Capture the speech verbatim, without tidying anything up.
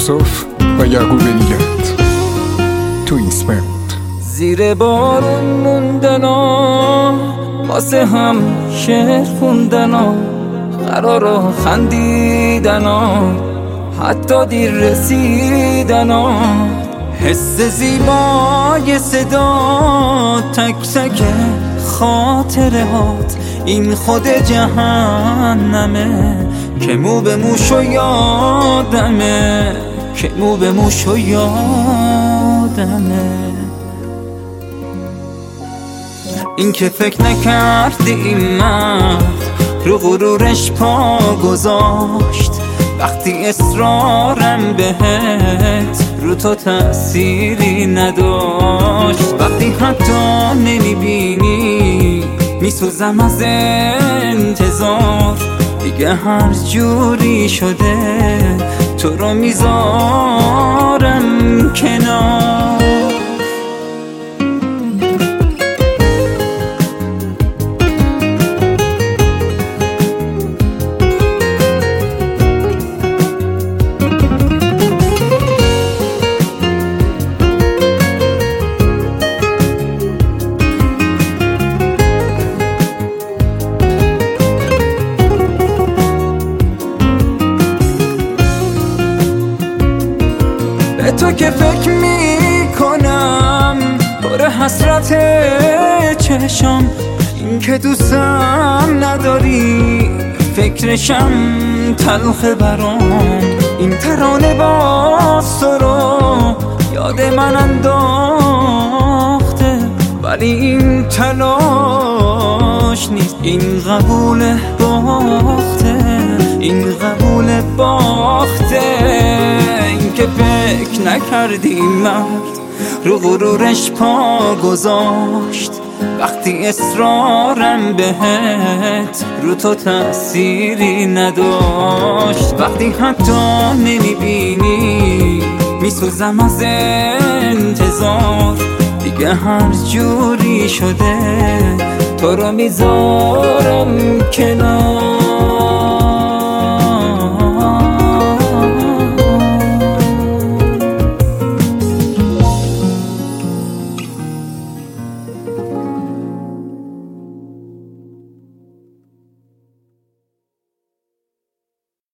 یوسف و یعقوب نیگت تو ایسمنت. زیر بارون موندنا واسه هم شعر خوندنا، قرارا خندیدنا، حتی دیر رسیدنا. حس زیبای صدا، تک تک خاطره هات، این خود جهنمه که مو به موش و یادمه، که مو به موش و یادمه. این که فکر نکردی این مرد رو غرورش پا گذاشت، وقتی اصرارم بهت رو تو تأثیری نداشت. وقتی حتی نمیبینی میسوزم از انتظار، دیگه هر جوری شده تو رو میذارم کنار. به تو که فکر میکنم پر حسرت چشم، این که دوستم نداری فکرشم تلخ برام. این ترانه باز تو رو یاد من انداخته، ولی این تلاش نیست، این قبول باخته، این قبول باخته. این که فکر نکردی مرد رو غرورش پا گذاشت، وقتی اصرارم بهت رو تو تأثیری نداشت. وقتی حتی نمیبینی میسوزم از انتظار، دیگه هر جوری شده تو رو میذارم کنار.